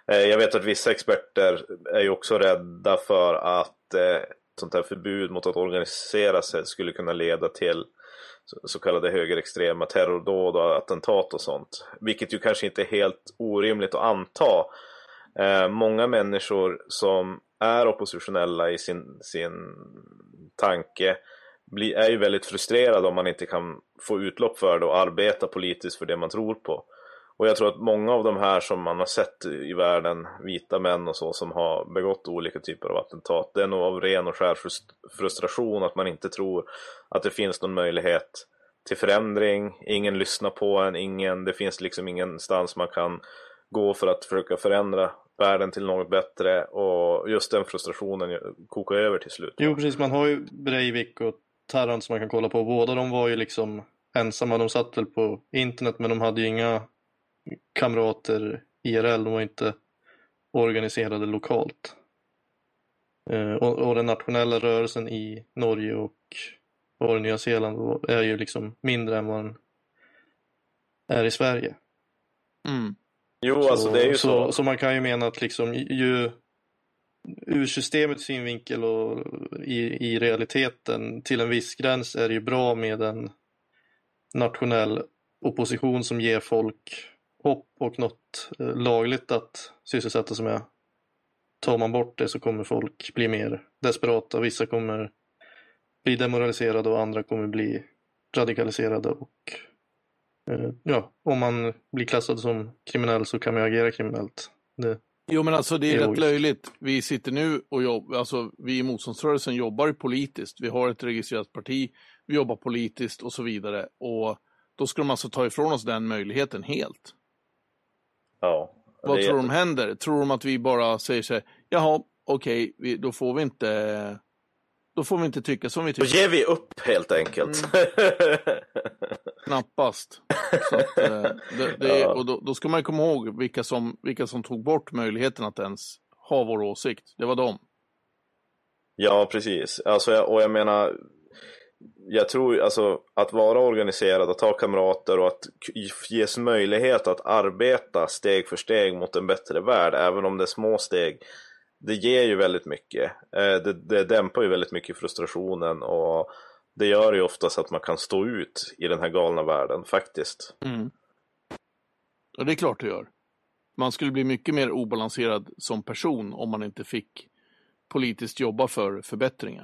Jag vet att vissa experter är ju också rädda för att sånt här förbud mot att organisera sig skulle kunna leda till så kallade högerextrema terrordåd och attentat och sånt. Vilket ju kanske inte är helt orimligt att anta. Många människor som är oppositionella i sin tanke är ju väldigt frustrerade om man inte kan få utlopp för det och arbeta politiskt för det man tror på. Och jag tror att många av de här som man har sett i världen, vita män och så, som har begått olika typer av attentat, det är nog av ren och skär frustration att man inte tror att det finns någon möjlighet till förändring. Ingen lyssnar på en, det finns liksom ingenstans man kan gå för att försöka förändra världen till något bättre, och just den frustrationen kokar över till slut. Jo, precis. Man har ju Breivik och Tarrant som man kan kolla på. Båda de var ju liksom ensamma. De satt väl på internet, men de hade ju inga kamrater IRL. De var inte organiserade lokalt. Och den nationella rörelsen i Norge och Nya Zeeland är ju liksom mindre än vad den är i Sverige. Mm. Jo, alltså det är ju så. Så man kan ju mena att liksom ju ur systemets synvinkel och i realiteten till en viss gräns är det ju bra med en nationell opposition som ger folk hopp och något lagligt att sysselsätta sig med. Tar man bort det så kommer folk bli mer desperata. Vissa kommer bli demoraliserade och andra kommer bli radikaliserade. Och om man blir klassad som kriminell så kan man agera kriminellt. Jo, men alltså det är rätt löjligt. Vi sitter nu och jobbar, alltså vi i motståndsrörelsen jobbar politiskt. Vi har ett registrerat parti, vi jobbar politiskt och så vidare. Och då ska de alltså ta ifrån oss den möjligheten helt. Ja. Vad tror de händer? Tror de att vi bara säger så här, jaha, okej, då får vi inte tycka som vi tycker. Då ger vi upp helt enkelt. Knappast. Så att, och då ska man komma ihåg vilka som tog bort möjligheten att ens ha vår åsikt. Det var de. Ja, precis. Alltså, jag menar, jag tror alltså att vara organiserad, att ha kamrater och att ges möjlighet att arbeta steg för steg mot en bättre värld, även om det är små steg, det ger ju väldigt mycket. Det dämpar ju väldigt mycket frustrationen, och det gör ju oftast att man kan stå ut i den här galna världen, faktiskt. Mm. Ja, det är klart det gör. Man skulle bli mycket mer obalanserad som person om man inte fick politiskt jobba för förbättringar.